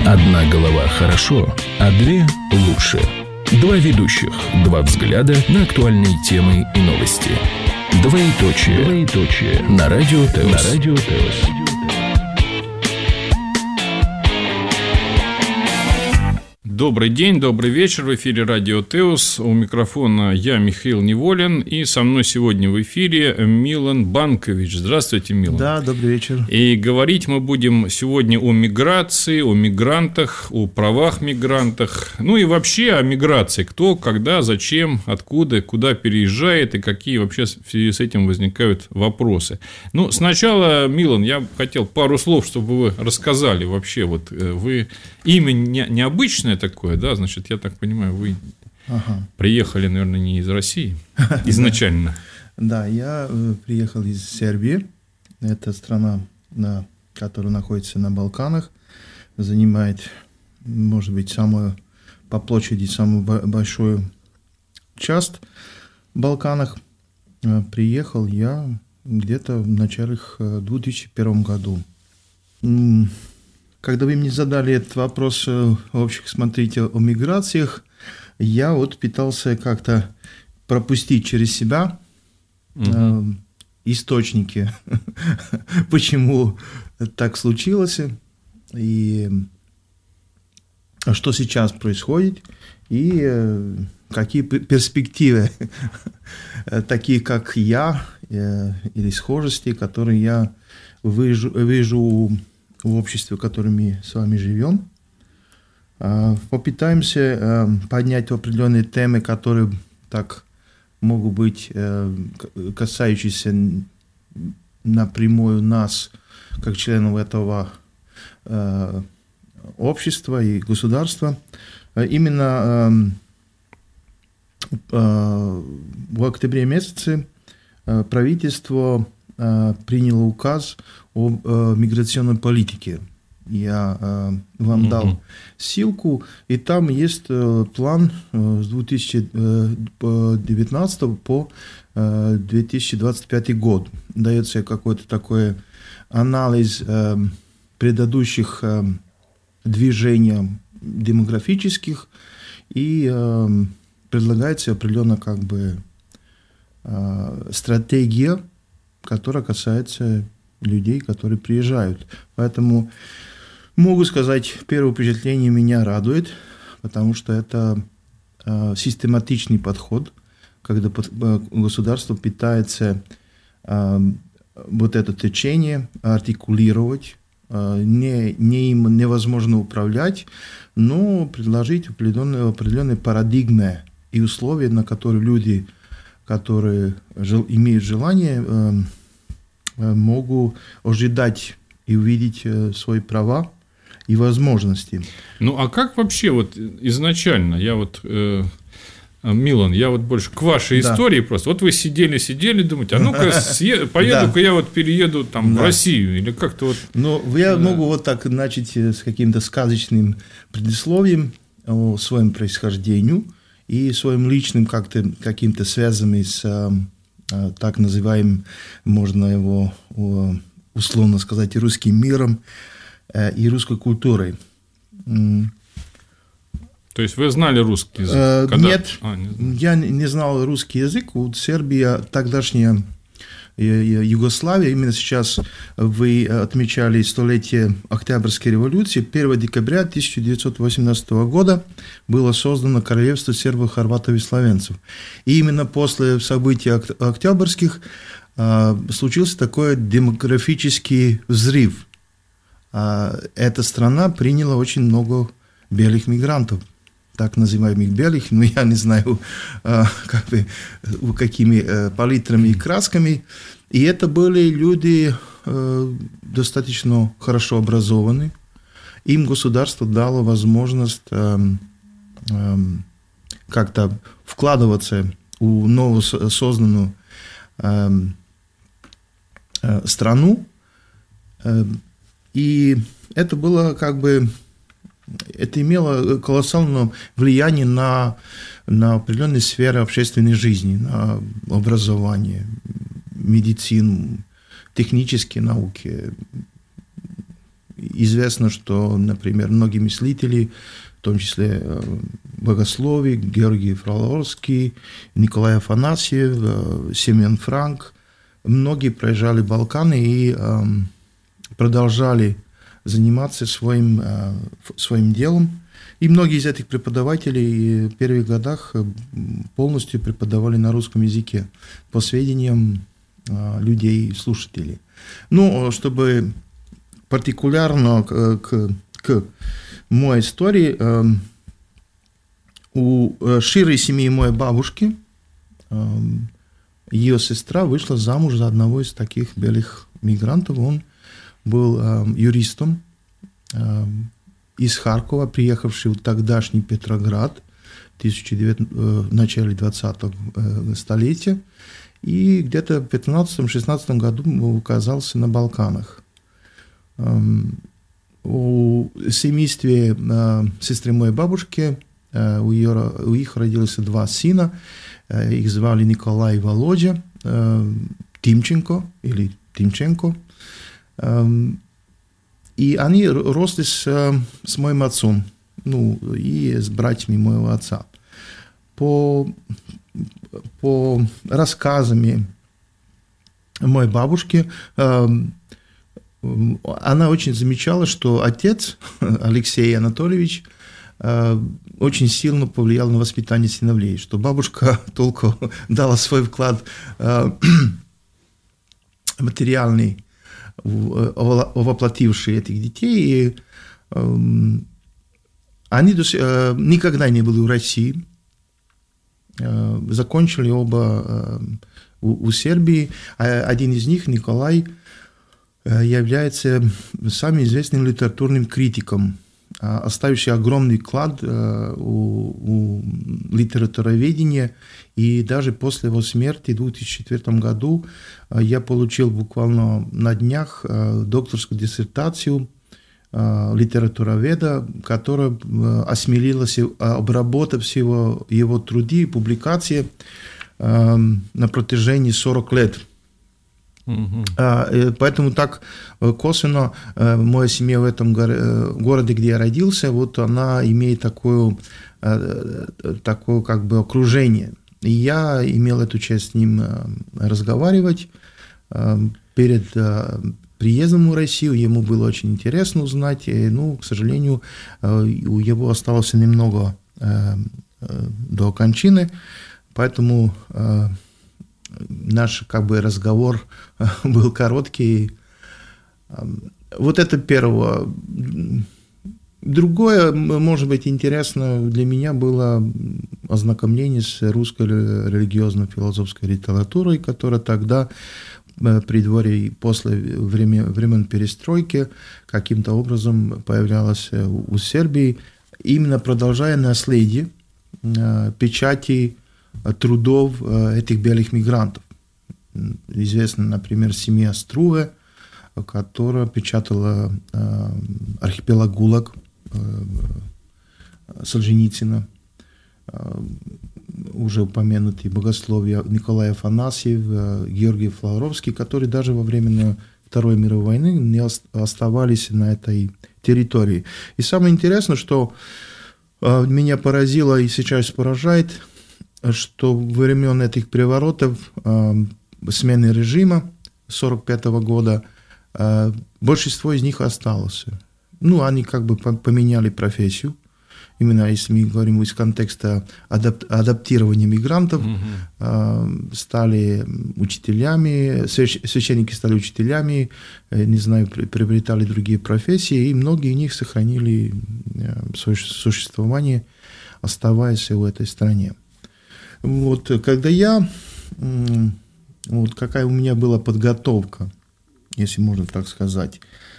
Одна голова хорошо, а две лучше. Два ведущих, два взгляда на актуальные темы и новости. Двоеточие. На Радио ТЭОС. Добрый день, добрый вечер. В эфире Радио ТЭОС. У микрофона я, Михаил Неволин. И со мной сегодня в эфире Милан Банкович. Здравствуйте, Милан. Да, добрый вечер. И говорить мы будем сегодня о миграции, о мигрантах, о правах мигрантах. Ну и вообще о миграции. Кто, когда, зачем, откуда, куда переезжает и какие вообще в связи с этим возникают вопросы. Ну, сначала, Милан, я хотел пару слов, чтобы вы рассказали вообще. Вот вы имя необычное такое, да, значит, я так понимаю, вы приехали, наверное, не из России изначально. Да, я приехал из Сербии. Это страна, которая находится на Балканах, занимает, может быть, по площади самую большую часть в Балканах. Приехал я где-то в начале 2001 году. Когда вы мне задали этот вопрос, смотрите, о миграциях, я вот пытался как-то пропустить через себя источники, почему так случилось, и что сейчас происходит, и какие перспективы, такие как я, или схожести, которые я вижу в обществе, в котором мы с вами живем. Попытаемся поднять определенные темы, которые так могут быть касающиеся напрямую нас, как членов этого общества и государства. Именно в октябре месяце правительство приняло указ о миграционной политике. Я вам дал ссылку, и там есть план с 2019 по 2025 год. Дается какой-то такой анализ предыдущих движений демографических, и предлагается определенно стратегия, которая касается людей, которые приезжают. Поэтому могу сказать, первое впечатление меня радует, потому что это систематичный подход, когда государство пытается вот это течение артикулировать, им невозможно управлять, но предложить определенные парадигмы и условия, на которые люди, которые имеют желание, могут ожидать и увидеть свои права и возможности. Ну, а как вообще вот изначально, Милан, я вот больше к вашей истории просто. Вот вы сидели, думаете, а ну-ка поеду-ка я перееду в Россию, или как-то вот. Ну, я могу вот так начать с каким-то сказочным предисловием о своем происхождении и своим личным каким-то связями с так называемым, можно его условно сказать, русским миром и русской культурой. То есть вы знали русский язык? Нет, я не знал русский язык. Вот Сербия, тогдашняя Югославия, именно сейчас вы отмечали столетие Октябрьской революции. 1 декабря 1918 года было создано Королевство сербов, хорватов и словенцев. И именно после событий октябрьских случился такой демографический взрыв. Эта страна приняла очень много белых мигрантов, так называемых белых, но я не знаю, какими палитрами и красками. И это были люди достаточно хорошо образованные. Им государство дало возможность как-то вкладываться в новосозданную страну. И это было это имело колоссальное влияние на определенные сферы общественной жизни, на образование, медицину, технические науки известно, что, например, многие мыслители, в том числе богослови, Георгий Фроловский, Николай Афанасьев, Семен Франк, многие проезжали Балканы и продолжали заниматься своим делом. И многие из этих преподавателей в первых годах полностью преподавали на русском языке, по сведениям людей, слушателей. Ну, чтобы партикулярно к моей истории, у широй семьи моей бабушки ее сестра вышла замуж за одного из таких белых мигрантов. Он был юристом из Харькова, приехавший в тогдашний Петроград в начале 20-го столетия. И где-то в 15-16 году оказался на Балканах. У семействе сестры моей бабушки у их родилось 2 сына. Их звали Николай и Володя Тимченко или Тимченко. И они росли с моим отцом, ну, и с братьями моего отца. По рассказам моей бабушки, она очень замечала, что отец, Алексей Анатольевич, очень сильно повлиял на воспитание сыновей, что бабушка только дала свой вклад материальный, воплотивший этих детей. И они никогда не были в России, закончили оба у Сербии. Один из них, Николай, является самым известным литературным критиком, оставивший огромный вклад у литературоведения. И даже после его смерти в 2004 году я получил буквально на днях докторскую диссертацию литературоведа, которая осмелилась обработать его труды и публикации на протяжении 40 лет. Поэтому так косвенно моя семья в этом городе, где я родился, вот она имеет такое как бы окружение. И я имел эту честь с ним разговаривать перед приездом в Россию. Ему было очень интересно узнать, но, к сожалению, у него осталось немного до кончины, поэтому наш как бы разговор был короткий. Вот это первое. Другое, может быть, интересно для меня было ознакомление с русской религиозно-философской литературой, которая тогда при дворе и после времен перестройки каким-то образом появлялась у Сербии, именно продолжая наследие печати трудов этих белых мигрантов. Известна, например, семья Струве, которая печатала «Архипелаг ГУЛАГ» Солженицына, уже упомянутый богословие Николай Афанасьев, Георгий Фроловский, которые даже во время Второй мировой войны не оставались на этой территории. И самое интересное, что меня поразило и сейчас поражает, что во времен этих переворотов, смены режима 1945 года, большинство из них осталось. Ну, они как бы поменяли профессию. Именно если мы говорим из контекста адаптирования мигрантов, стали учителями, священники стали учителями, не знаю, приобретали другие профессии, и многие из них сохранили свое существование, оставаясь в этой стране. Вот, когда вот какая у меня была подготовка, если можно так сказать.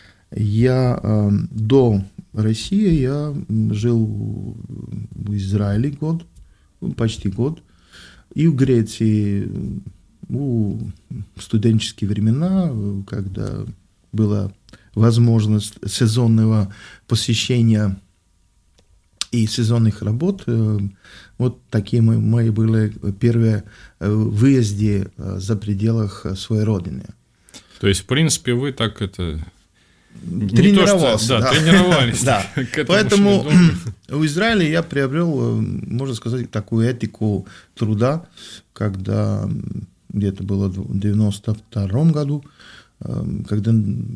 До России я жил в Израиле год, почти год, и в Греции в студенческие времена, когда была возможность сезонного посещения и сезонных работ. Вот такие мои были первые выезды за пределы своей родины. То есть, в принципе, вы так тренировался. Тренировались. Да. Поэтому у Израиля я приобрел, можно сказать, такую этику труда, когда где-то было в 1992 году, когда,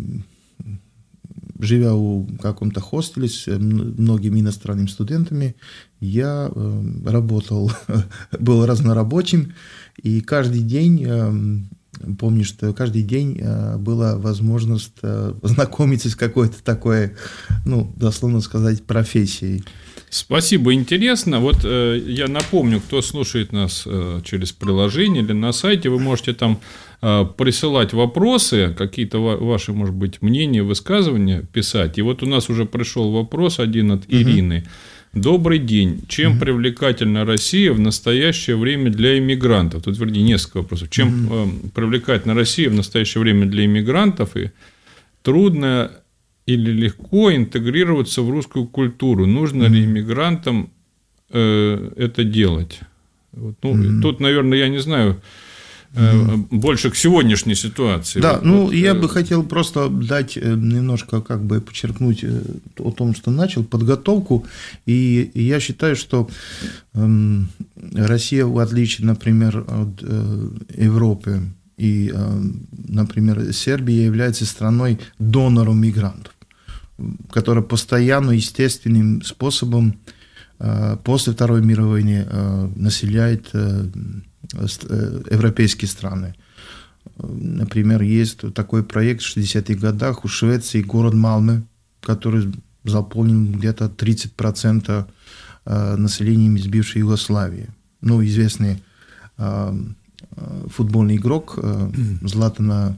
живя в каком-то хостеле с многими иностранными студентами, я работал, был разнорабочим, и каждый день, помню, что каждый день была возможность познакомиться с какой-то такой, дословно сказать, профессией. Спасибо, интересно. Вот я напомню, кто слушает нас через приложение или на сайте, вы можете там присылать вопросы, какие-то ваши, может быть, мнения, высказывания писать. И вот у нас уже пришел вопрос один от Ирины. Добрый день. Чем привлекательна Россия в настоящее время для иммигрантов? Тут, вернее, несколько вопросов. Чем привлекательна Россия в настоящее время для иммигрантов? И трудно или легко интегрироваться в русскую культуру? Нужно ли иммигрантам это делать? Тут, наверное, я не знаю, больше к сегодняшней ситуации. Да, я бы хотел просто дать немножко, подчеркнуть о том, что начал подготовку, и я считаю, что Россия, в отличие, например, от Европы и, например, Сербия, является страной-донором мигрантов, которая постоянно, естественным способом после Второй мировой войны населяет европейские страны. Например, есть такой проект в 60-х годах в Швеции, город Малмö, который заполнен где-то 30% населением из бывшей Югославии. Известный футбольный игрок Златан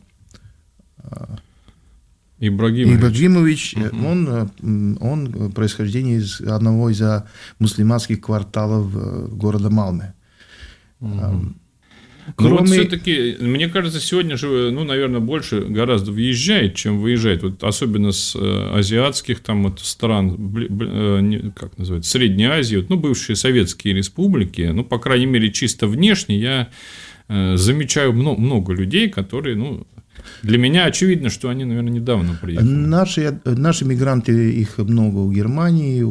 Ибрагимович, он происхождение из одного из мусульманских кварталов города Малмö. Все-таки, мне кажется, сегодня же, наверное, больше гораздо въезжает, чем выезжает. Вот особенно с азиатских стран, как называется, Средней Азии, бывшие советские республики, по крайней мере, чисто внешне я замечаю много людей, которые, для меня очевидно, что они, наверное, недавно приехали. Наши мигранты, их много в Германии,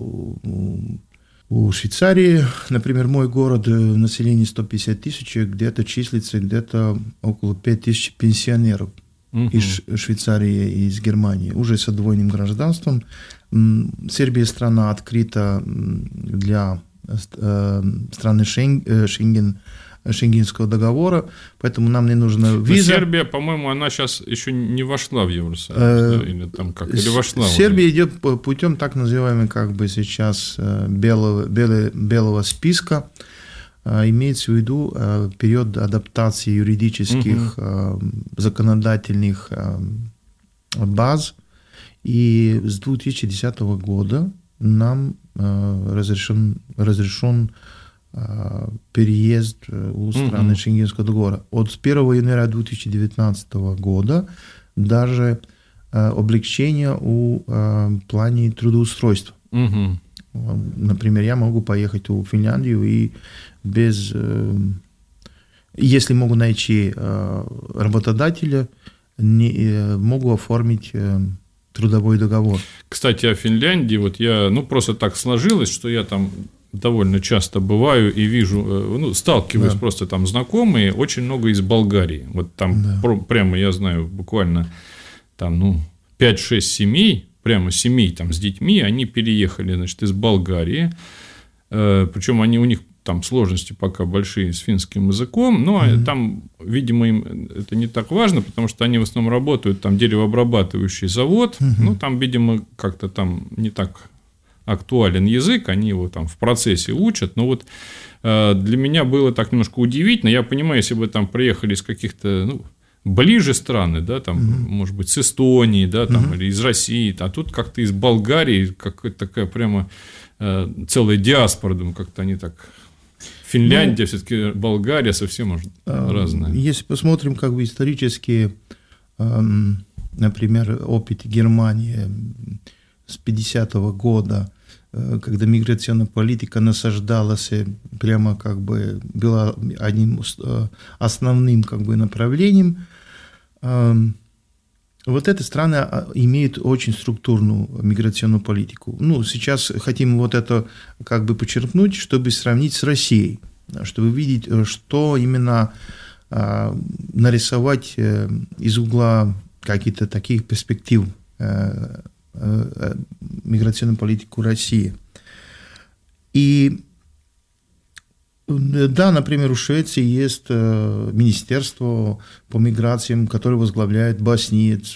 у Швейцарии, например, мой город, население 150 тысяч, где-то числится около 5 тысяч пенсионеров из Швейцарии и из Германии, уже с двойным гражданством. Сербия страна открыта для страны Шенгенского договора, поэтому нам не нужна виза. Сербия, по-моему, она сейчас еще не вошла в Евросоюз, или вошла? Сербия идет путем так называемого, сейчас белого списка. Имеется в виду период адаптации юридических, законодательных баз. И с 2010 года нам разрешен переезд у страны Шенгенского договора. От 1 января 2019 года даже облегчение в плане трудоустройства. Например, я могу поехать в Финляндию и если могу найти работодателя, могу оформить трудовой договор. Кстати, о Финляндии, я, просто так сложилось, что я там довольно часто бываю и вижу, сталкиваюсь, просто там знакомые, очень много из Болгарии. Прямо я знаю, буквально 5-6 семей, прямо семей там с детьми, они переехали, из Болгарии. Причем у них там сложности пока большие с финским языком, но там, видимо, им это не так важно, потому что они в основном работают, там деревообрабатывающий завод, там, видимо, как-то там не так актуален язык, они его там в процессе учат, но для меня было так немножко удивительно, я понимаю, если бы там приехали из каких-то, ближе страны, да, там, может быть, с Эстонии, да, там, или из России, а тут как-то из Болгарии, какая-то такая прямо целая диаспора, думаю, как-то они так... Финляндия, все-таки Болгария совсем разная. Если посмотрим исторически, например, опыт Германии с 50-го года, когда миграционная политика насаждалась, прямо была одним основным направлением, вот эта страна имеет очень структурную миграционную политику. Ну, сейчас хотим вот это как бы подчеркнуть, чтобы сравнить с Россией, чтобы видеть, что именно нарисовать из угла каких-то таких перспектив миграционную политику России. И да, например, у Швеции есть министерство по миграциям, которое возглавляет боснеец.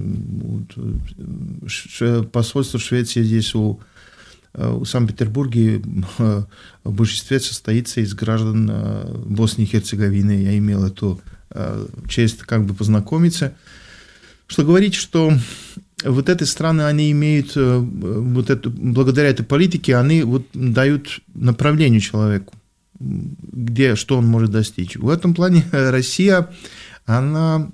Посольство Швеции здесь у Санкт-Петербурге в большинстве состоится из граждан Боснии и Герцеговины. Я имел эту честь как бы познакомиться. Что говорить, что вот эти страны, они имеют, вот это, благодаря этой политике, они вот дают направление человеку, что он может достичь. В этом плане Россия, она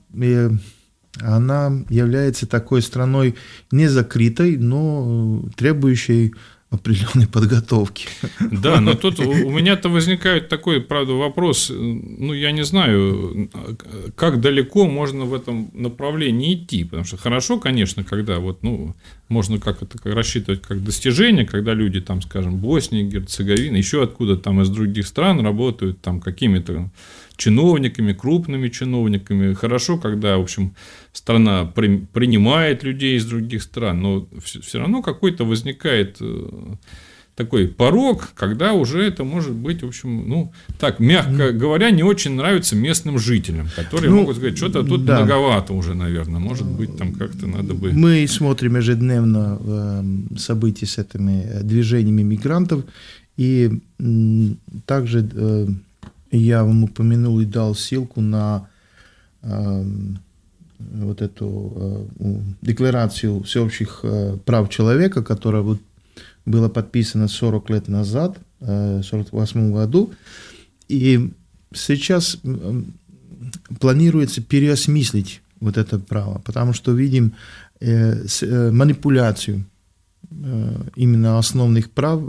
является такой страной не закрытой, но требующей определенной подготовки. Да, но тут у меня-то возникает такой, правда, вопрос, ну, я не знаю, как далеко можно в этом направлении идти, потому что хорошо, конечно, когда вот, ну, можно как это рассчитывать как достижение, когда люди, там, скажем, Боснии, Герцеговины, еще откуда там из других стран работают там какими-то чиновниками, крупными чиновниками. Хорошо, когда, в общем, страна принимает людей из других стран, но все равно какой-то возникает такой порог, когда уже это может быть, в общем, ну, так, мягко говоря, не очень нравится местным жителям, которые могут сказать, что-то тут многовато уже, наверное, может быть, там как-то надо бы... Мы смотрим ежедневно события с этими движениями мигрантов, и также я вам упомянул и дал ссылку на вот эту декларацию всеобщих прав человека, которая вот была подписана 40 лет назад, в 1948 году, и сейчас планируется переосмыслить вот это право, потому что видим манипуляцию именно основных прав,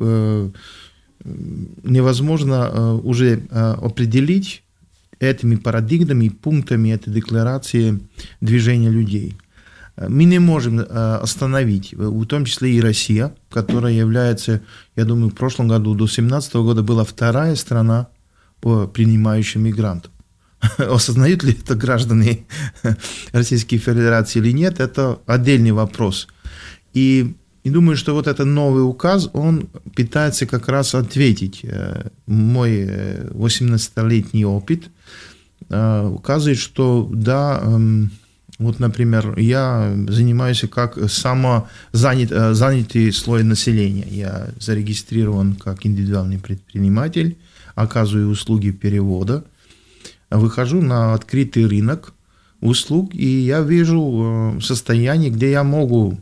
невозможно уже определить этими парадигмами и пунктами этой декларации движения людей. Мы не можем остановить, в том числе и Россия, которая является, я думаю, в прошлом году, до 2017 года, была вторая страна по принимающим мигрантов. Осознают ли это граждане Российской Федерации или нет, это отдельный вопрос. И думаю, что вот этот новый указ, он пытается как раз ответить. Мой 18-летний опыт указывает, что да, вот, например, я занимаюсь как занятый слой населения. Я зарегистрирован как индивидуальный предприниматель, оказываю услуги перевода, выхожу на открытый рынок услуг, и я вижу состояние, где я могу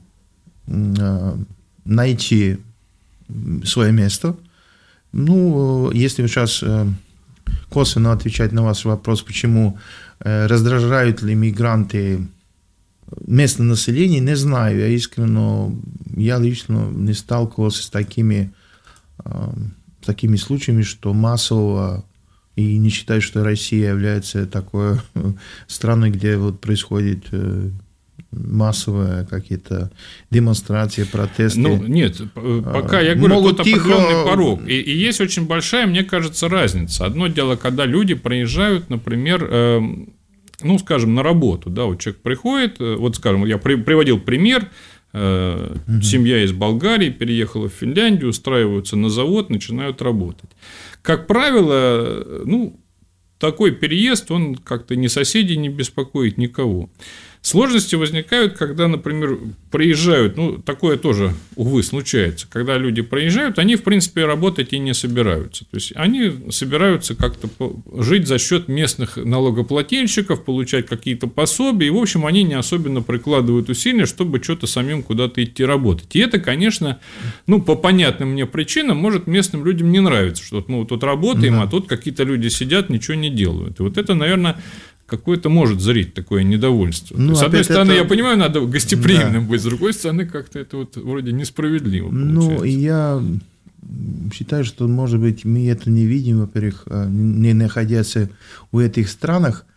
найти свое место. Ну, если сейчас косвенно отвечать на ваш вопрос, почему раздражают ли мигранты местное население, не знаю. Я искренне, я лично не сталкивался с такими случаями, что массово, и не считаю, что Россия является такой страной, где вот происходит массовые какие-то демонстрации, протесты. Ну, нет, пока я говорю, тут определенный порог. И есть очень большая, мне кажется, разница. Одно дело, когда люди приезжают, например, ну, скажем, на работу. Да, вот человек приходит, вот, скажем, я приводил пример, семья из Болгарии переехала в Финляндию, устраиваются на завод, начинают работать. Как правило, ну, такой переезд, он как-то ни соседей не беспокоит, никого. Сложности возникают, когда, например, приезжают, ну, такое тоже, увы, случается, когда люди приезжают, они, в принципе, работать и не собираются. То есть, они собираются как-то жить за счет местных налогоплательщиков, получать какие-то пособия, и, в общем, они не особенно прикладывают усилия, чтобы что-то самим куда-то идти работать. И это, конечно, ну, по понятным мне причинам, может, местным людям не нравится, что мы вот тут работаем, а тут какие-то люди сидят, ничего не делают. И вот это, наверное, какое-то может зрить такое недовольство. Ну, с одной стороны, я понимаю, надо гостеприимным быть, с другой стороны, как-то это вот вроде несправедливо получается. Ну, я считаю, что, может быть, мы это не видим, во-первых, не находясь в этих странах,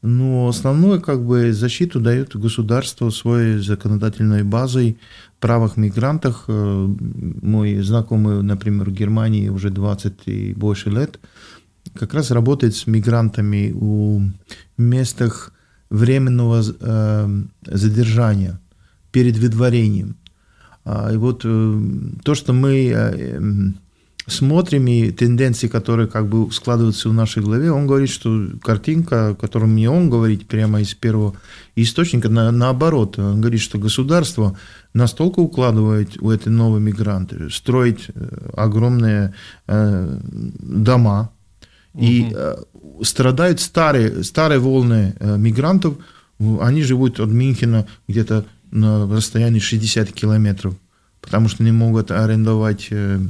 Но основную как бы защиту дает государство своей законодательной базой в правах мигрантов. Мой знакомый, например, в Германии уже 20 и больше лет, как раз работает с мигрантами у местах временного задержания перед выдворением. И вот то, что мы смотрим, и тенденции, которые как бы складываются в нашей голове, он говорит, что картинка, о которой мне он говорит прямо из первого источника, наоборот. Он говорит, что государство настолько укладывает у этой новой мигранты, строить огромные дома, и страдают старые волны мигрантов, они живут от Мюнхена где-то на расстоянии 60 километров, потому что не могут арендовать.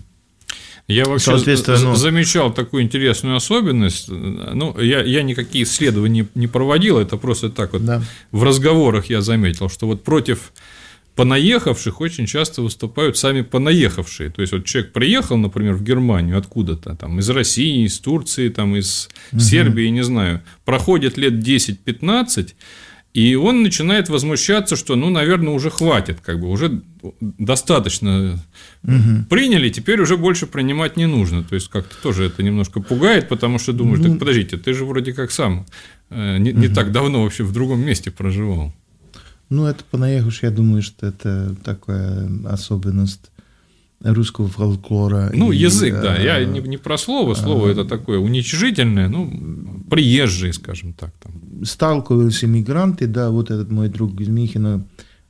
Я вообще замечал такую интересную особенность. Ну, я никакие исследования не проводил, это просто так вот в разговорах я заметил, что вот против понаехавших очень часто выступают сами понаехавшие. То есть, вот человек приехал, например, в Германию откуда-то, там, из России, из Турции, там, из Сербии, не знаю, проходит лет 10-15, и он начинает возмущаться, что, ну, наверное, уже хватит, как бы, уже достаточно приняли, теперь уже больше принимать не нужно. То есть, как-то тоже это немножко пугает, потому что думаешь, так подождите, ты же вроде как сам не так давно вообще в другом месте проживал. Ну, это понаехавший, я думаю, что это такая особенность русского фольклора. Ну, язык, да. Я не про слово это такое уничижительное, ну, приезжие, скажем так. Там. Сталкивались иммигранты, да, вот этот мой друг из Мюнхена,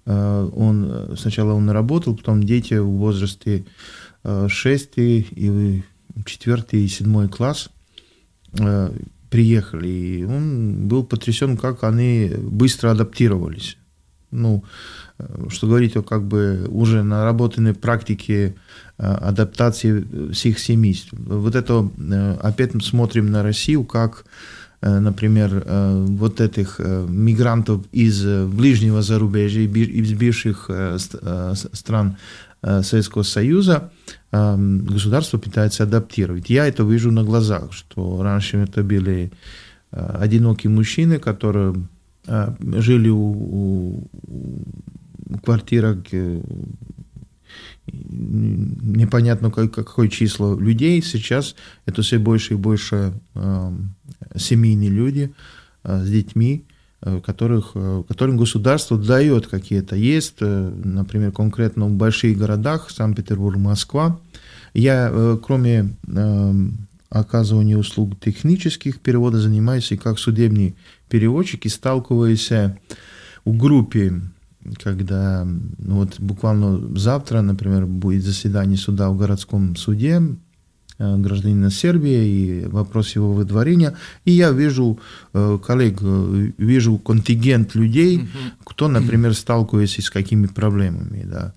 сначала он работал, потом дети в возрасте 6 и 4 и 7 класс приехали, и он был потрясен, как они быстро адаптировались. Ну, что говорить о как бы уже наработанной практике адаптации всех семейств. Вот это опять смотрим на Россию, как, например, вот этих мигрантов из ближнего зарубежья, из бывших стран Советского Союза государство пытается адаптировать. Я это вижу на глазах, что раньше это были одинокие мужчины, которые жили в квартирах, непонятно какое число людей. Сейчас это все больше и больше семейные люди с детьми, которым государство дает какие-то. Есть, например, конкретно в больших городах, Санкт-Петербург, Москва. Я, кроме оказывания услуг технических переводов, занимаюсь и как судебный переводчик, и сталкиваюсь в группе, когда вот буквально завтра, например, будет заседание суда в городском суде гражданина Сербии и вопрос его выдворения, и я вижу коллег, вижу контингент людей, кто, например, сталкивается с какими проблемами. Да.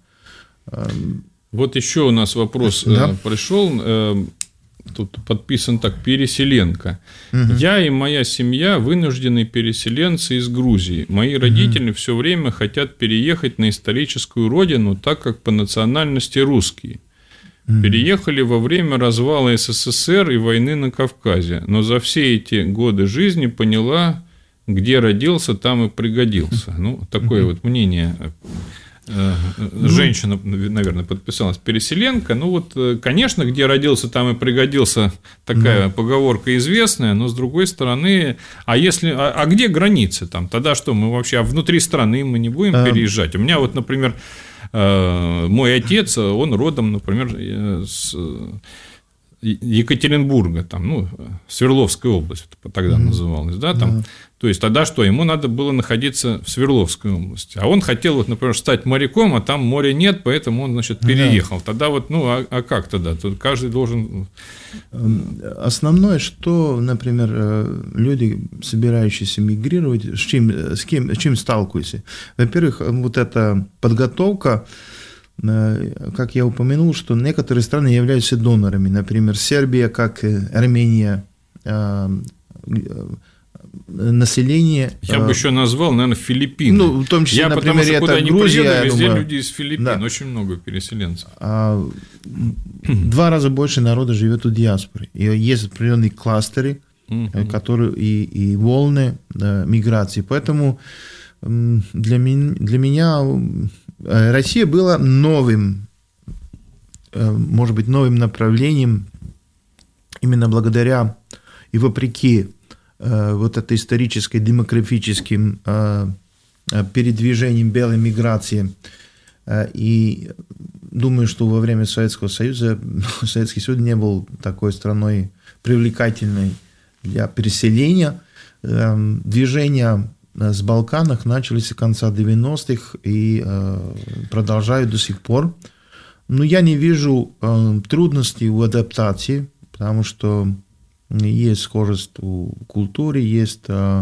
Вот еще у нас вопрос пришел. Тут подписан так: Переселенка. Я и моя семья вынуждены переселенцы из Грузии. Мои родители все время хотят переехать на историческую родину, так как по национальности русские. Переехали во время развала СССР и войны на Кавказе. Но за все эти годы жизни поняла, где родился, там и пригодился. Ну, такое вот мнение. Женщина, наверное, подписалась, Переселенка. Ну вот, конечно, где родился, там и пригодился, такая поговорка известная, но с другой стороны, а где границы там? Тогда что, мы вообще внутри страны мы не будем переезжать? У меня вот, например, мой отец, он родом, например, с Екатеринбурга, там, ну, Свердловская область тогда называлась, да, там. То есть тогда что, ему надо было находиться в Свердловской области, а он хотел, вот, например, стать моряком, а там моря нет, поэтому он, значит, переехал. Тогда вот, ну, а как тогда? Тут каждый должен. Основное, что, например, люди, собирающиеся мигрировать, с чем сталкиваются? Во-первых, вот эта подготовка. Как я упомянул, что некоторые страны являются донорами, например, Сербия, как Армения, население. Я бы еще назвал, наверное, Филиппины. Ну, в том числе, например, потому что это Грузия. Везде люди из Филиппин, очень много переселенцев. 2 раза больше народа живет в диаспоре. И есть определенные кластеры, которые, и волны миграции. Поэтому для меня Россия была новым, может быть, новым направлением именно благодаря и вопреки вот этой исторической демографическим передвижением белой миграции. И думаю, что во время Советского Союза Советский Союз не был такой страной привлекательной для переселения. Движения с Балканах начались с конца 90-х и продолжают до сих пор. Но я не вижу трудностей в адаптации, потому что есть схожесть в культуре, есть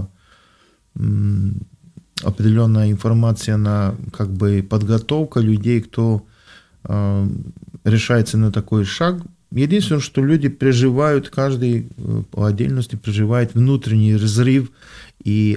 определенная информация на как бы подготовка людей, кто решается на такой шаг. Единственное, что люди переживают, каждый по отдельности переживает внутренний разрыв и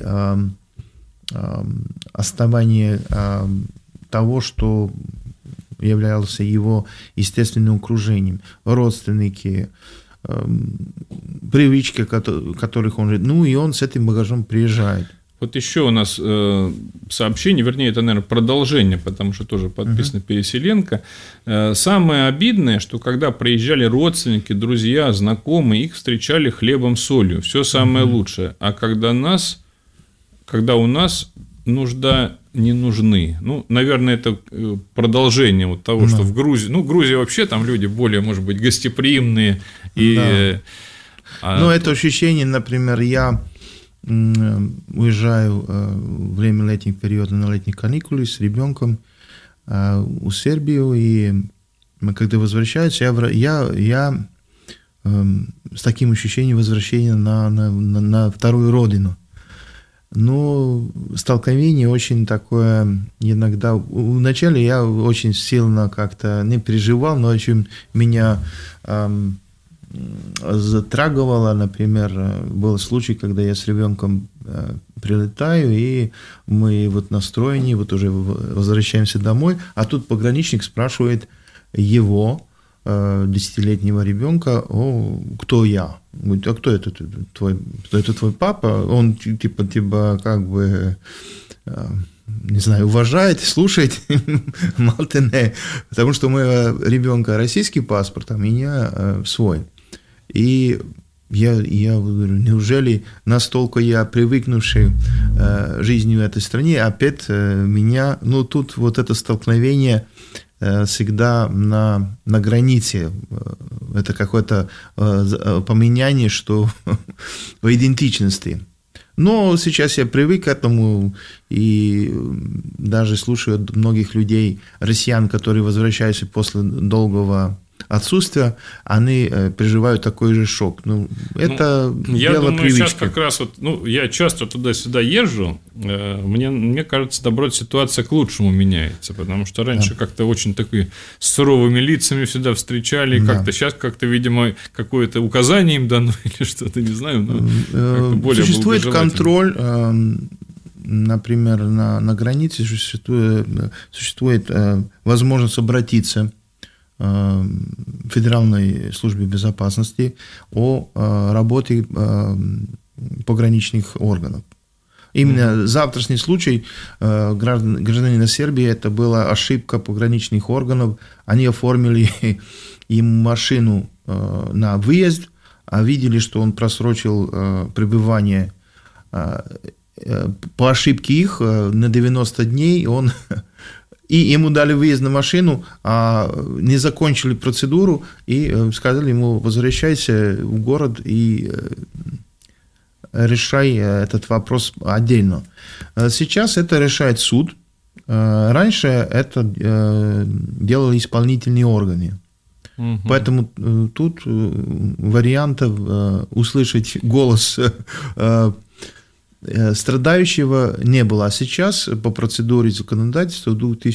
оставание того, что являлся его естественным окружением, родственники, привычки, которых он... Ну, и он с этим багажом приезжает. Вот еще у нас сообщение, вернее, это, наверное, продолжение, потому что тоже подписано Переселенко. Самое обидное, что когда приезжали родственники, друзья, знакомые, их встречали хлебом, солью, все самое лучшее. А когда у нас нужда не нужны. Ну, наверное, это продолжение вот того, что в Грузии. Ну, Грузия вообще там люди более, может быть, гостеприимные. И, Ну, это ощущение, например, я уезжаю во время летних периодов на летние каникулы с ребенком в Сербию, и когда возвращаюсь, я с таким ощущением возвращения на вторую родину. Но столкновение очень такое иногда... Вначале я очень сильно как-то не переживал, но очень меня затрагивало. Например, был случай, когда я с ребенком прилетаю, и мы вот настроены, вот уже возвращаемся домой, а тут пограничник спрашивает его, 10-летнего ребенка, кто я? Говорит, а кто это твой? Это твой папа? Он типа как бы, не знаю, уважает, слушает, потому что у моего ребенка российский паспорт, а у меня свой. И я говорю, неужели настолько я привыкнувший жизнью в этой стране, опять меня, ну тут вот это столкновение всегда на границе. Это какое-то поменяние, что в идентичности. Но сейчас я привык к этому, и даже слушаю от многих людей, россиян, которые возвращаются после долгого отсутствия, они переживают такой же шок. Ну, это я дело думаю, привычки. сейчас как раз вот, я часто туда-сюда езжу, мне кажется, наоборот, ситуация к лучшему меняется, потому что раньше как-то очень такими суровыми лицами всегда встречали, как-то сейчас как-то, видимо, какое-то указание им дано или что-то, не знаю, но как-то более существует контроль, например, на границе существует возможность обратиться Федеральной службе безопасности о работе пограничных органов. Именно завтрашний случай гражданина Сербии, это была ошибка пограничных органов. Они оформили им машину на выезд, а видели, что он просрочил пребывание по ошибке их на 90 дней. И ему дали выезд на машину, а не закончили процедуру, и сказали ему, возвращайся в город и решай этот вопрос отдельно. Сейчас это решает суд. Раньше это делали исполнительные органы. Поэтому тут вариантов услышать голос страдающего не было. А сейчас по процедуре законодательства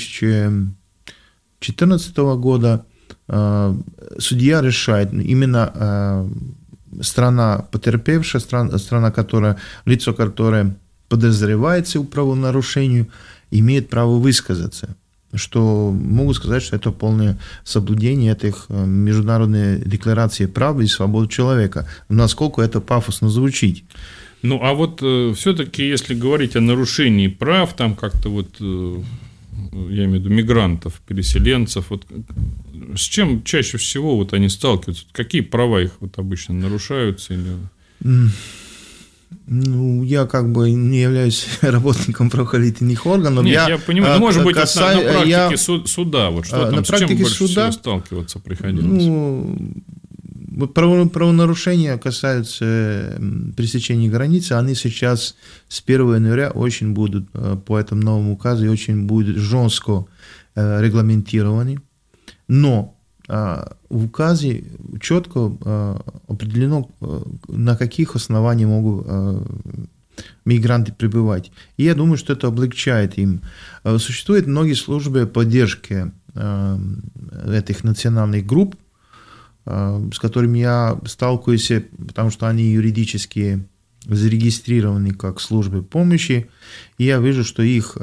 2014 года судья решает, именно страна потерпевшая, страна, которая, лицо, которое подозревается в правонарушении, имеет право высказаться. что могу сказать, что это полное соблюдение этих международной декларации прав и свобод человека. Насколько это пафосно звучит. Ну, а вот все-таки, если говорить о нарушении прав, там как-то вот, я имею в виду мигрантов, переселенцев, вот с чем чаще всего вот они сталкиваются? Какие права их вот обычно нарушаются? Или... Ну, я как бы не являюсь работником правоохранительных органов. Нет, я понимаю, может быть, на практике суда, вот что там, на с чем практике больше суда, всего сталкиваться приходилось? Ну, вот правонарушения касаются пересечения границы, они сейчас с 1 января очень будут, по этому новому указу, очень будут жестко регламентированы. Но в указе четко определено, на каких основаниях могут мигранты пребывать. И я думаю, что это облегчает им. Существуют многие службы поддержки этих национальных групп, с которыми я сталкиваюсь, потому что они юридически зарегистрированы как службы помощи. И я вижу, что их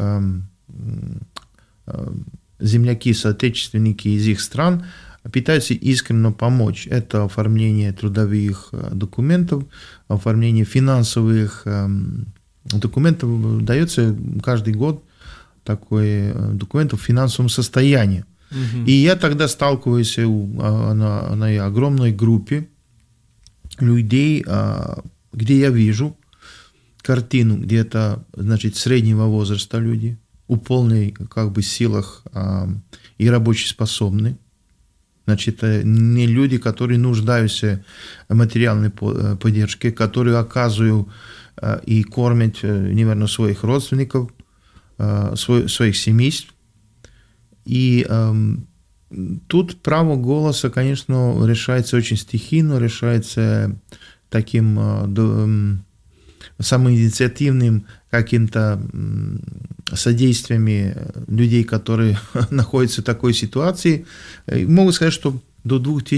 земляки, соотечественники из их стран пытаются искренне помочь. Это оформление трудовых документов, оформление финансовых документов. Дается каждый год такой документ о финансовом состоянии. И я тогда сталкиваюсь на огромной группе людей, где я вижу картину, где это, значит, среднего возраста люди, у полной как бы силах и рабочеспособны. Значит, не люди, которые нуждаются в материальной поддержке, которые оказывают и кормят, наверное, своих родственников, своих семейств. И тут право голоса, конечно, решается очень стихийно, решается таким самоинициативным каким-то содействиями людей, которые находятся в такой ситуации. И могу сказать, что до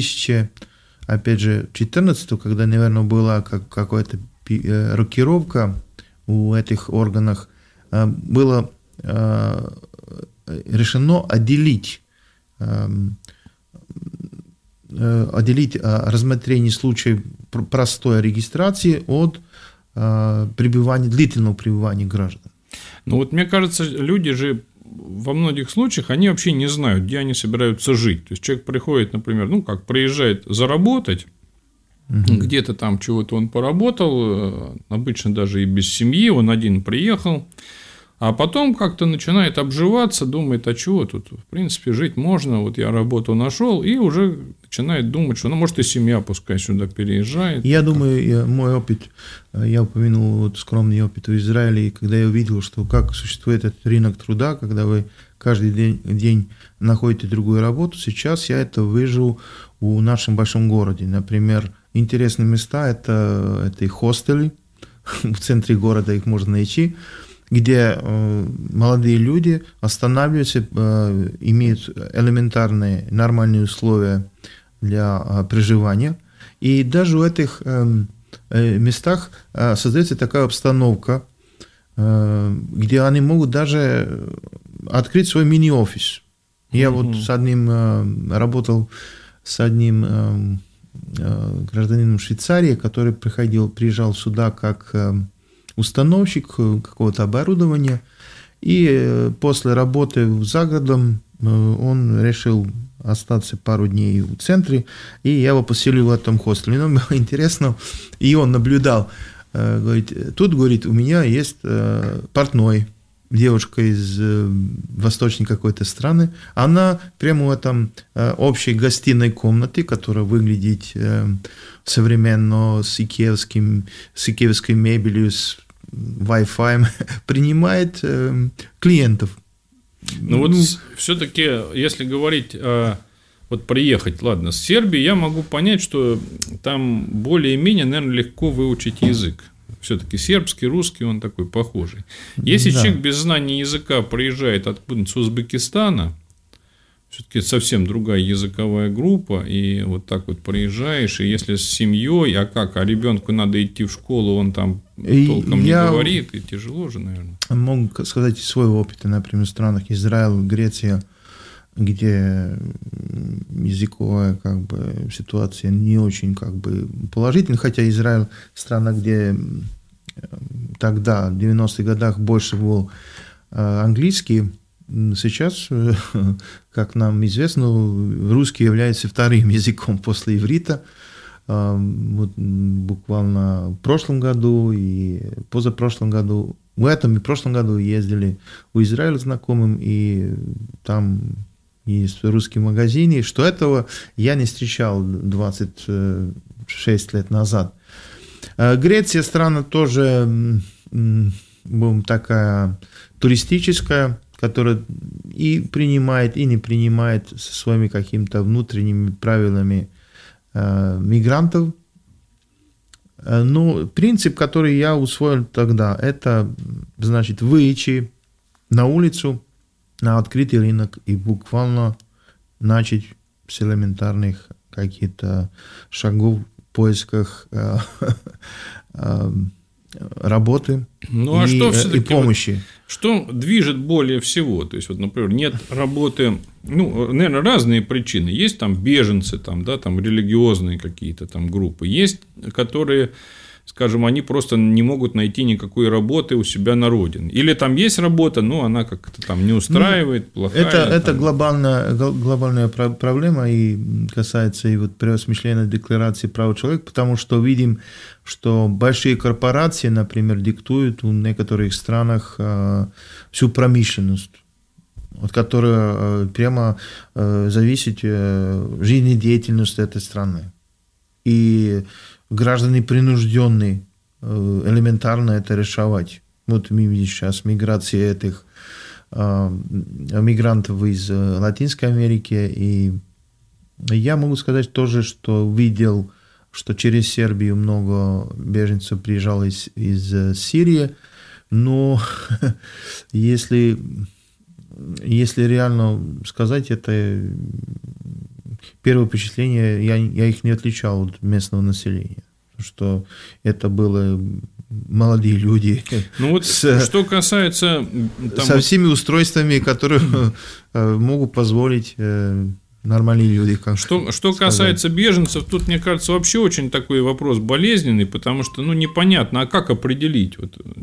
2014, когда, наверное, была какая-то рокировка у этих органов, было решено отделить рассмотрение случаев простой регистрации от длительного пребывания граждан. Ну вот мне кажется, люди же во многих случаях, они вообще не знают, где они собираются жить. То есть человек приходит, например, приезжает заработать, где-то там чего-то он поработал, обычно даже и без семьи, он один приехал, а потом как-то начинает обживаться, думает, а чего тут, в принципе, жить можно, вот я работу нашел, и уже начинает думать, что, может, и семья пускай сюда переезжает. Я думаю, мой опыт, я упомянул скромный опыт в Израиле, когда я увидел, что как существует этот рынок труда, когда вы каждый день находите другую работу, сейчас я это вижу в нашем большом городе. Например, интересные места – это и хостелы, в центре города их можно найти, где молодые люди останавливаются, имеют элементарные, нормальные условия для проживания. И даже в этих местах создается такая обстановка, где они могут даже открыть свой мини-офис. Я вот работал с одним гражданином Швейцарии, который приезжал сюда как установщик какого-то оборудования, и после работы за городом он решил остаться пару дней в центре, и я его поселил в этом хостеле. Но было интересно, и он наблюдал, говорит, тут, говорит, у меня есть портной, девушка из восточной какой-то страны, она прямо в этом общей гостиной комнате, которая выглядит современно, с икеевской мебелью, с Wi-Fi, принимает клиентов. Ну вот все-таки, если говорить, вот приехать, ладно, с Сербии, я могу понять, что там более-менее, наверное, легко выучить язык. Все-таки сербский, русский, он такой похожий. Если человек без знания языка приезжает откуда-нибудь с Узбекистана, Все-таки совсем другая языковая группа, и вот так вот приезжаешь, и если с семьей, а ребенку надо идти в школу, он там толком не говорит, и тяжело же, наверное. Могу сказать свой опыт, например, в странах Израиль, Греция, где языковая ситуация не очень положительная, хотя Израиль страна, где тогда, в 90-х годах, больше был английский. Сейчас, как нам известно, русский является вторым языком после иврита. Вот буквально в прошлом году и позапрошлом году, в этом и прошлом году ездили в Израиль знакомым, и там есть русский магазин. И что этого я не встречал 26 лет назад. Греция страна тоже такая туристическая, которая и принимает, и не принимает со своими какими-то внутренними правилами мигрантов. Но принцип, который я усвоил тогда, это значит выйти на улицу, на открытый рынок и буквально начать с элементарных каких-то шагов в поисках работы и помощи. Что движет более всего? То есть, вот, например, нет работы, наверное, разные причины. Есть там беженцы, там религиозные какие-то там группы, есть, которые, скажем, они просто не могут найти никакой работы у себя на родине. Или там есть работа, но она как-то там не устраивает, плохая. Это глобальная проблема и касается и вот переосмысления декларации прав человека, потому что видим, что большие корпорации, например, диктуют в некоторых странах всю промышленность, от которой прямо зависит жизнедеятельность этой страны. И граждане принуждены элементарно это решать. Вот мы видим сейчас миграцию этих мигрантов из Латинской Америки. И я могу сказать тоже, что видел, что через Сербию много беженцев приезжало из Сирии. Но если реально сказать, это первое впечатление, я их не отличал от местного населения, что это было молодые люди. Что касается со всеми устройствами, которые могут позволить нормальные люди. Что касается беженцев, тут, мне кажется, вообще очень такой вопрос болезненный, потому что непонятно, а как определить?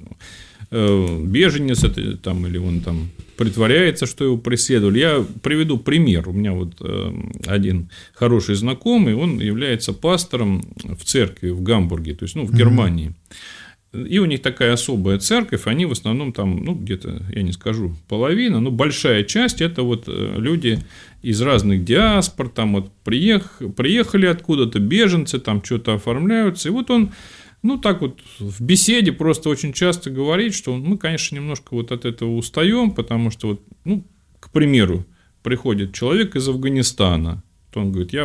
Беженец это там, или он там притворяется, что его преследовали. Я приведу пример. У меня вот один хороший знакомый, он является пастором в церкви в Гамбурге, то есть в Германии. И у них такая особая церковь, они в основном там, где-то, я не скажу, половина, но большая часть – это вот люди из разных диаспор, там вот приехали откуда-то, беженцы, там что-то оформляются, и вот он, так вот в беседе просто очень часто говорит, что мы, конечно, немножко вот от этого устаем, потому что вот, к примеру, приходит человек из Афганистана, то он говорит,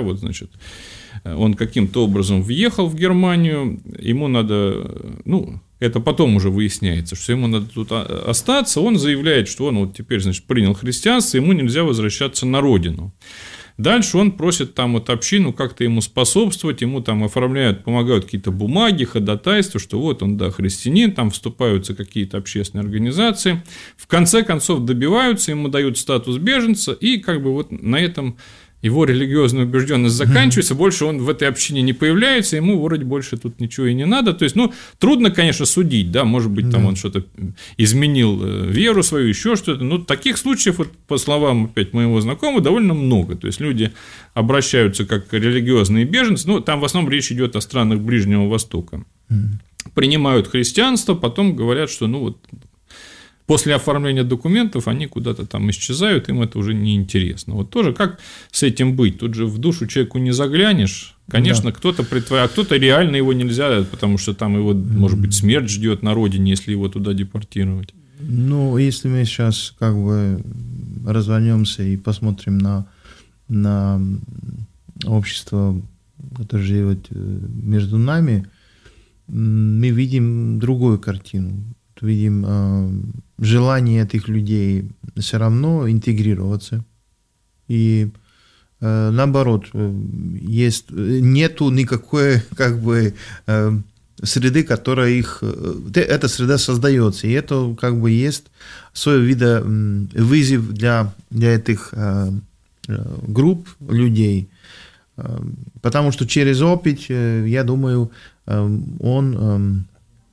он каким-то образом въехал в Германию, ему надо, это потом уже выясняется, что ему надо тут остаться, он заявляет, что он вот теперь, принял христианство, ему нельзя возвращаться на родину. Дальше он просит там вот общину как-то ему способствовать, ему там оформляют, помогают какие-то бумаги, ходатайства, что вот он, христианин, там вступаются какие-то общественные организации. В конце концов добиваются, ему дают статус беженца, и вот на этом его религиозная убежденность заканчивается, больше он в этой общине не появляется, ему вроде больше тут ничего и не надо. То есть, трудно, конечно, судить, да, может быть, там он что-то изменил веру свою, еще что-то, но таких случаев, вот, по словам опять моего знакомого, довольно много. То есть, люди обращаются как религиозные беженцы, там в основном речь идет о странах Ближнего Востока, принимают христианство, потом говорят, что, после оформления документов они куда-то там исчезают, им это уже неинтересно. Вот тоже как с этим быть? Тут же в душу человеку не заглянешь. Конечно, кто-то притворяет, а кто-то реально его нельзя, потому что там его, может быть, смерть ждет на родине, если его туда депортировать. Если мы сейчас развернемся и посмотрим на общество, которое живет между нами, мы видим другую картину. Видим желание этих людей все равно интегрироваться. И И наоборот, нету никакой как бы среды, которая эта среда создается. И это как бы есть своего вида вызов для этих групп людей. Потому что через опыт, я думаю, он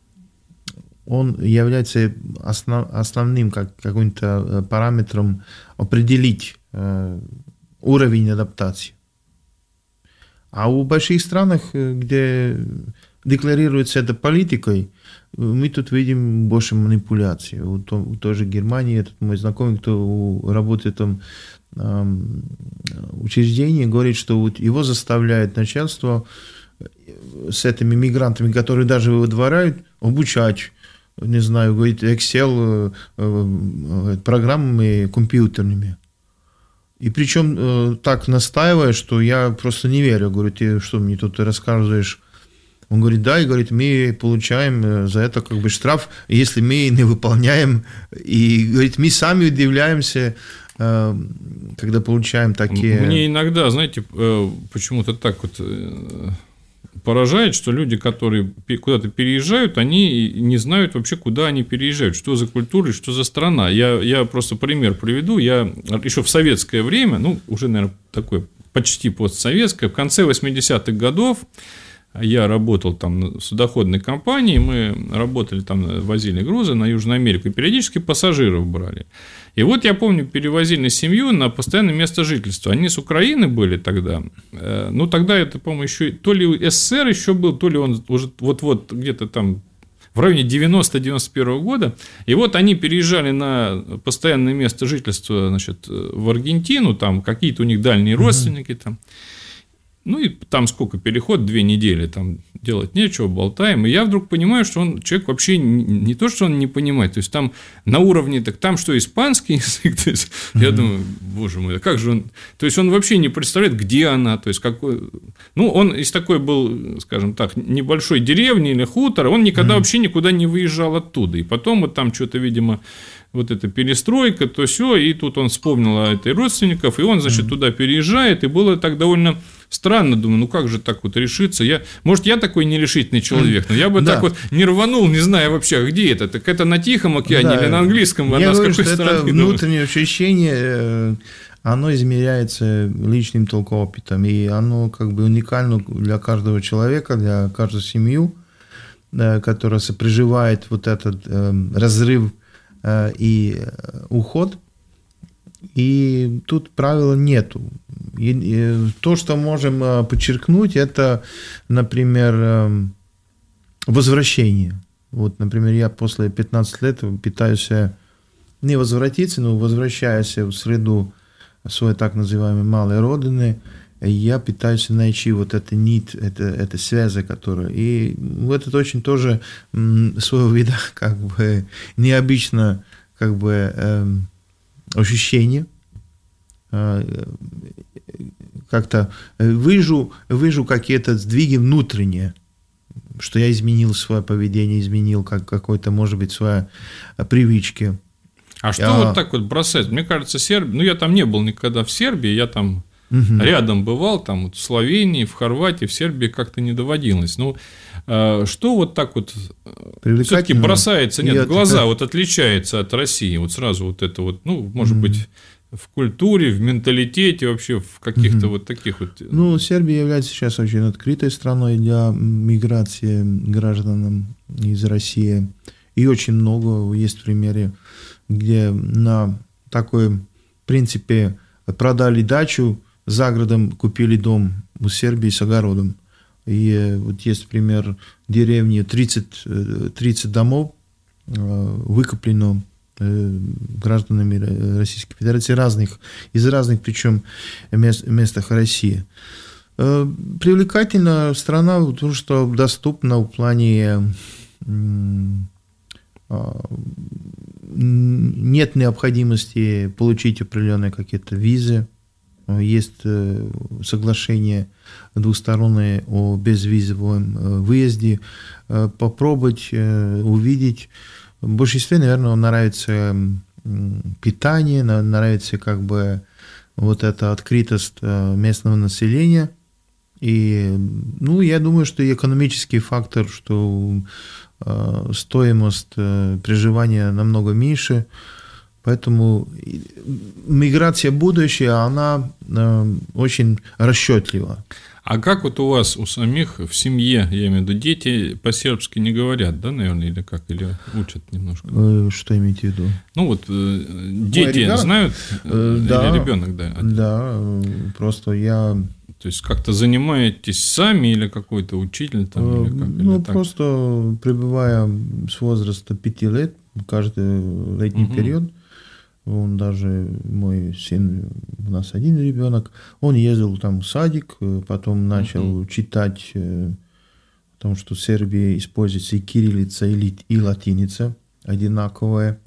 является основным каким-то параметром определить уровень адаптации. А в больших странах, где декларируется это политикой, мы тут видим больше манипуляций. У той же Германии, этот мой знакомый, кто работает там учреждении, говорит, что вот его заставляет начальство с этими мигрантами, которые даже выдворяют, обучать, не знаю, говорит, Excel программами компьютерными. И причем так настаивая, что я просто не верю. Говорю, ты что мне тут рассказываешь? Он говорит, да, и говорит, мы получаем за это как бы штраф, если мы не выполняем. И говорит, мы сами удивляемся, когда получаем такие... Мне иногда, знаете, почему-то так вот поражает, что люди, которые куда-то переезжают, они не знают вообще, куда они переезжают, что за культура и что за страна. Я просто пример приведу. Я еще в советское время, ну, уже, наверное, такое почти постсоветское, в конце 80-х годов я работал там в судоходной компании, мы работали там, возили грузы на Южную Америку, и периодически пассажиров брали. И вот я помню, перевозили семью на постоянное место жительства. Они с Украины были тогда. Ну, тогда это, по-моему, еще то ли СССР еще был, то ли он уже вот-вот где-то там в районе 90-91 года. И вот они переезжали на постоянное место жительства, значит, в Аргентину, там какие-то у них дальние родственники там. Ну, и там сколько, переход, 2 недели, там делать нечего, болтаем. И я вдруг понимаю, что человек вообще не то, что он не понимает, то есть там на уровне, так там что, испанский язык, то есть я думаю, боже мой, как же он, то есть он вообще не представляет, где она, то есть какой, ну, он из такой был, скажем так, небольшой деревни или хутора, он никогда вообще никуда не выезжал оттуда, и потом вот там что-то, видимо, вот эта перестройка, то все, и тут он вспомнил о этой родственников, и он, значит, туда переезжает, и было так довольно странно, думаю, ну как же так вот решиться? Может, я такой нерешительный человек, но я бы так вот не рванул, не зная вообще, где это. Так это на Тихом океане или на английском? Я говорю, что это внутреннее ощущение, оно измеряется личным только опытом, и оно как бы уникально для каждого человека, для каждой семьи, которая сопереживает вот этот разрыв и уход. И тут правила нету. И то, что можем подчеркнуть, это, например, возвращение. Вот, например, я после 15 лет пытаюсь не возвратиться, но возвращаюсь в среду своей так называемой малой родины, я пытаюсь найти вот эту нить, это связь, которая... И это очень тоже своего вида как бы необычно как бы ощущение. Как-то вижу какие-то сдвиги внутренние, что я изменил свое поведение, изменил какой-то, может быть, свои привычки. А что вот так вот бросать? Мне кажется, Сербия... Ну, я там не был никогда в Сербии, я там рядом бывал, там вот в Словении, в Хорватии, в Сербии как-то не доводилось. Ну, что вот так вот все-таки бросается, нет, в глаза, вот отличается от России, вот сразу вот это вот, ну, может быть, в культуре, в менталитете, вообще в каких-то вот таких вот... Ну, Сербия является сейчас очень открытой страной для миграции гражданам из России. И очень много есть примеры, где на такой, в принципе, продали дачу, за городом купили дом в Сербии с огородом. И вот есть пример деревни, 30 домов выкуплено гражданами Российской Федерации из разных причем местах России. Привлекательна страна, потому что доступна в плане нет необходимости получить определенные какие-то визы. Есть соглашение двустороннее о безвизовом выезде. Попробовать увидеть. В большинстве, наверное, нравится питание, нравится как бы вот эта открытость местного населения. И, я думаю, что и экономический фактор, что стоимость проживания намного меньше, поэтому миграция будущая, она очень расчетлива. А как вот у вас, у самих в семье, я имею в виду, дети по-сербски не говорят, да, наверное, или как, или учат немножко? Что имеете в виду? Ну, вот дети знают, да, или ребенок, да? Да, просто я... То есть, как-то занимаетесь сами или какой-то учитель там? Или как, или просто пребывая с возраста 5 лет, каждый летний период, он даже, мой сын, у нас один ребенок, он ездил там в садик, потом начал читать, потому что в Сербии используется и кириллица, и латиница одинаковая.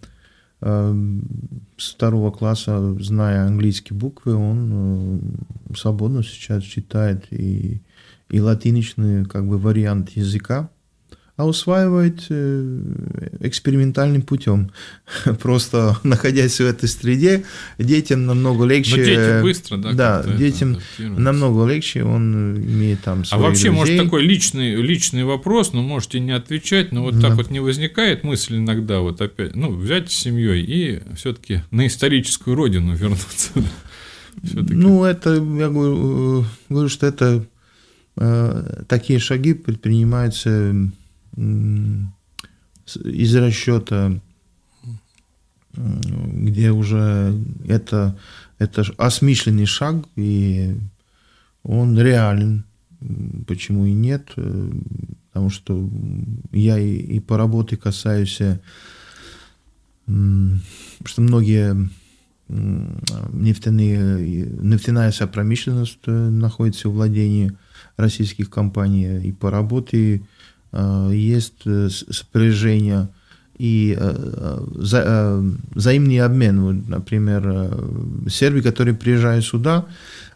С 2 класса, зная английские буквы, он свободно сейчас читает и латиничный вариант языка, а усваивает экспериментальным путем. Просто находясь в этой среде, детям намного легче. Но дети быстро, да? Да, детям намного легче, он имеет там своих вообще, друзей. может, такой личный вопрос, но можете не отвечать, но вот так вот не возникает мысль иногда вот опять, взять с семьей и все-таки на историческую родину вернуться. Это, я говорю, что это такие шаги предпринимаются из расчета, где уже это осмысленный шаг, и он реален. Почему и нет? Потому что я и по работе касаюсь, что многие нефтяная вся промышленность находится в владении российских компаний, и по работе есть сопряжение и взаимный обмен. Вот, например, сербы, которые приезжают сюда,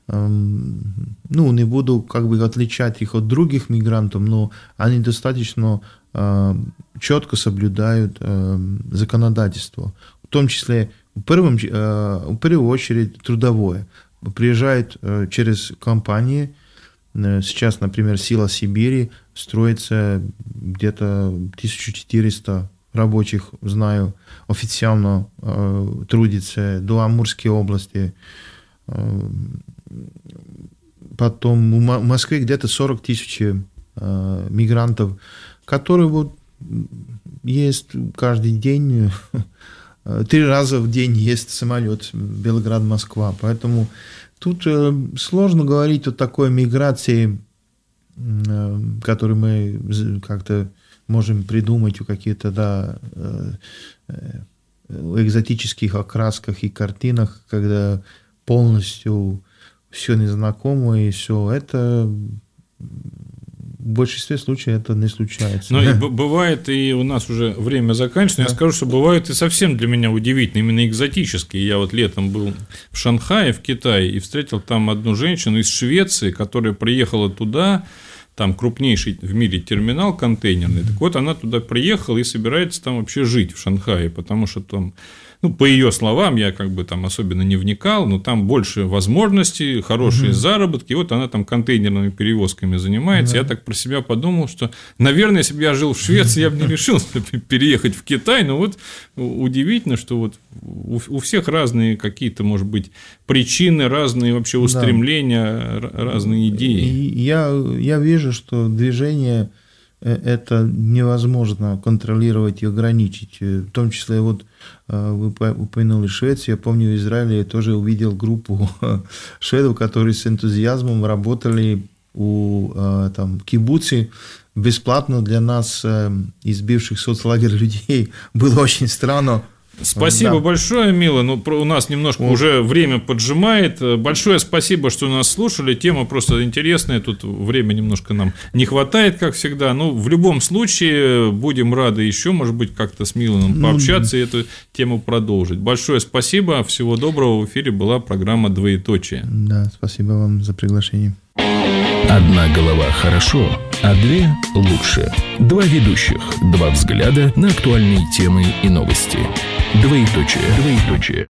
не буду отличать их от других мигрантов, но они достаточно четко соблюдают законодательство, в том числе в первую очередь трудовое. Приезжают через компании. Сейчас, например, «Сила Сибири» строится где-то 1400 рабочих, знаю, официально трудится до Амурской области. Потом в Москве где-то 40 тысяч мигрантов, которые есть каждый день, 3 раза в день есть самолет Белград-Москва. Поэтому тут сложно говорить о такой миграции, которую мы как-то можем придумать у каких-то экзотических окрасках и картинах, когда полностью все незнакомо, и все это в большинстве случаев это не случается. Но и бывает, и у нас уже время заканчивается, я скажу, что бывают и совсем для меня удивительные, именно экзотические. Я вот летом был в Шанхае, в Китае, и встретил там одну женщину из Швеции, которая приехала туда, там крупнейший в мире терминал контейнерный. Так вот, она туда приехала и собирается там вообще жить в Шанхае, потому что там, по ее словам, я там особенно не вникал, но там больше возможностей, хорошие заработки, и вот она там контейнерными перевозками занимается. Я так про себя подумал, что, наверное, если бы я жил в Швеции, я бы не решился переехать в Китай, но вот удивительно, что вот у всех разные какие-то, может быть, причины, разные вообще устремления, разные идеи. Я вижу, что движение это невозможно контролировать и ограничить. В том числе, вы упомянули Швецию. Я помню, в Израиле я тоже увидел группу шведов, которые с энтузиазмом работали у кибуцы бесплатно для нас, из бывших соцлагеря людей. Было очень странно. Спасибо большое, Мила. У нас немножко уже время поджимает. Большое спасибо, что нас слушали. Тема просто интересная. Тут времени немножко нам не хватает, как всегда. Но в любом случае будем рады еще, может быть, как-то с Миланом пообщаться и эту тему продолжить. Большое спасибо. Всего доброго. В эфире была программа «Двоеточие». Да, спасибо вам за приглашение. Одна голова хорошо, а 2 лучше. 2 ведущих, 2 взгляда на актуальные темы и новости. Двоеточие.